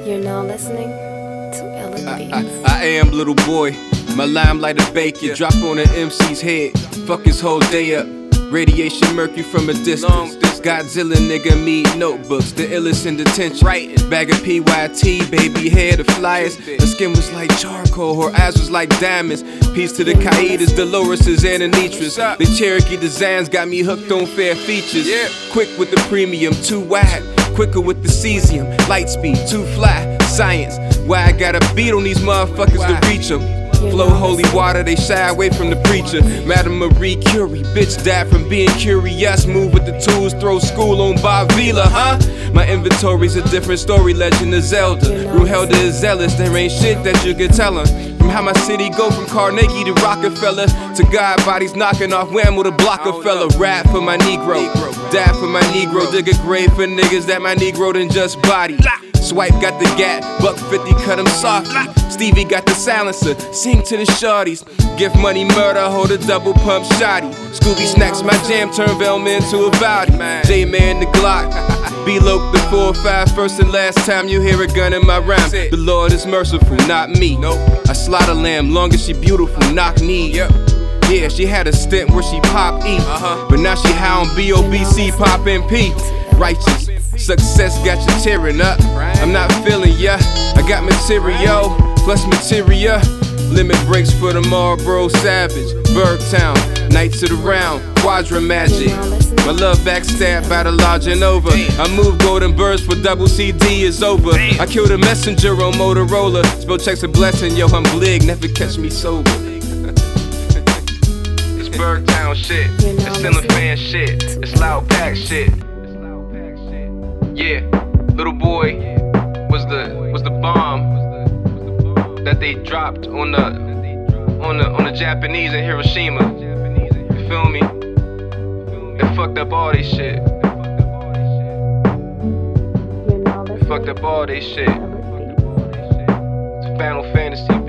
You're now listening to Ella Beats. I am little boy, my limelight a bake. Drop on an MC's head, fuck his whole day up. Radiation mercury from a distance. Godzilla nigga meet notebooks, the illest in detention. Bag of PYT, baby hair the flyers. Her skin was like charcoal, her eyes was like diamonds. Peace to the Kaidas, Dolores' and Anitras. The Cherokee designs got me hooked on fair features. Quick with the premium, too wide. Quicker with the cesium, light speed, too fly. Science, why I gotta beat on these motherfuckers to reach them. Flow holy water, they shy away from the preacher. Madame Marie Curie, bitch died from being curious. Move with the tools, throw school on Bob Vila, huh? My inventory's a different story, Legend of Zelda. Ruhelda is zealous, there ain't shit that you can tell her. From how my city go from Carnegie to Rockefeller, to God bodies knocking off Wham to Blockefeller. Rap for my Negro, die for my Negro. Dig a grave for niggas that my Negro done just body. Swipe got the gat, $150 cut him softly. Stevie got the silencer, sing to the shorties. Gift money murder, hold a double pump shotty. Scooby snacks, my jam turn Velma into a body. J-Man the Glock, B-Loke the 4-5. First and last time you hear a gun in my rhyme. The Lord is merciful, not me. I slaughter lamb, long as she beautiful, knock knee. Yeah, she had a stint where she pop E, but now she high on B-O-B-C, pop MP. Righteous, success got you tearing up. I'm not feeling ya, I got material, plus materia. Limit breaks for the Marlboro Savage, Bergtown, Knights of the Round, Quadra Magic. My love backstab by the large and over. I move golden birds for double CD is over. I killed a messenger on Motorola. Spell checks a blessing, yo, I'm blig, never catch me sober. It's Bergtown shit, it's Cellophane shit, it's loud pack shit. Yeah, little boy was the bomb that they dropped on the Japanese in Hiroshima. You feel me? They fucked up all they shit. They fucked up all they shit. It's Final Fantasy.